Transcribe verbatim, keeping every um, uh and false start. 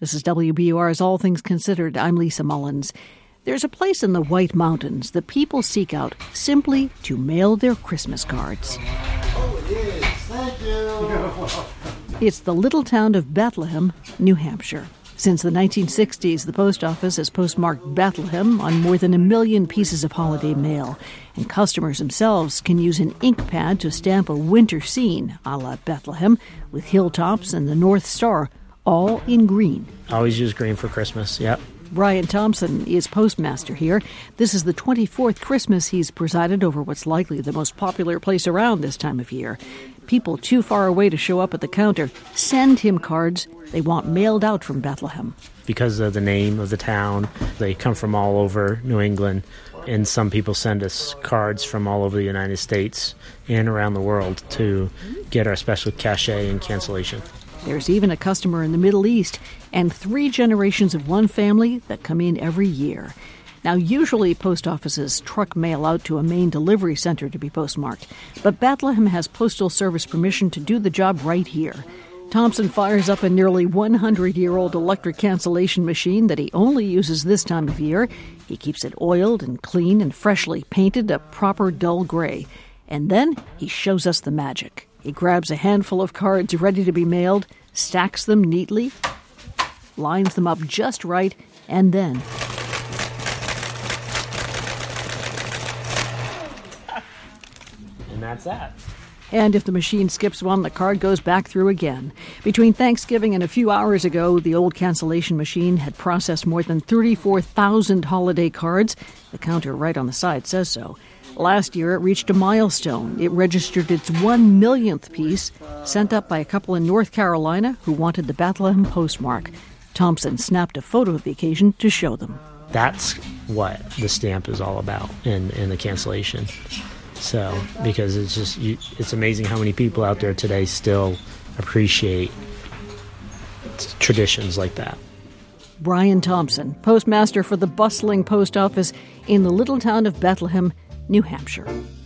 This is W B U R's All Things Considered. I'm Lisa Mullins. There's a place in the White Mountains that people seek out simply to mail their Christmas cards. Oh, it is. Thank you. It's the little town of Bethlehem, New Hampshire. Since the nineteen sixties, the post office has postmarked Bethlehem on more than a million pieces of holiday mail, and customers themselves can use an ink pad to stamp a winter scene a la Bethlehem with hilltops and the North Star, all in green. Always use green for Christmas, yep. Brian Thompson is postmaster here. This is the twenty-fourth Christmas he's presided over what's likely the most popular place around this time of year. People too far away to show up at the counter send him cards they want mailed out from Bethlehem. Because of the name of the town, they come from all over New England, and some people send us cards from all over the United States and around the world to get our special cachet and cancellation. There's even a customer in the Middle East and three generations of one family that come in every year. Now, usually post offices truck mail out to a main delivery center to be postmarked, but Bethlehem has Postal Service permission to do the job right here. Thompson fires up a nearly one hundred year old electric cancellation machine that he only uses this time of year. He keeps it oiled and clean and freshly painted a proper dull gray. And then he shows us the magic. He grabs a handful of cards ready to be mailed, stacks them neatly, lines them up just right, and then... And that's that. And if the machine skips one, the card goes back through again. Between Thanksgiving and a few hours ago, the old cancellation machine had processed more than thirty-four thousand holiday cards. The counter right on the side says so. Last year, it reached a milestone. It registered its one millionth piece, sent up by a couple in North Carolina who wanted the Bethlehem postmark. Thompson snapped a photo of the occasion to show them. That's what the stamp is all about in, in the cancellation. So, because it's just, you, it's amazing how many people out there today still appreciate traditions like that. Brian Thompson, postmaster for the bustling post office in the little town of Bethlehem, New Hampshire.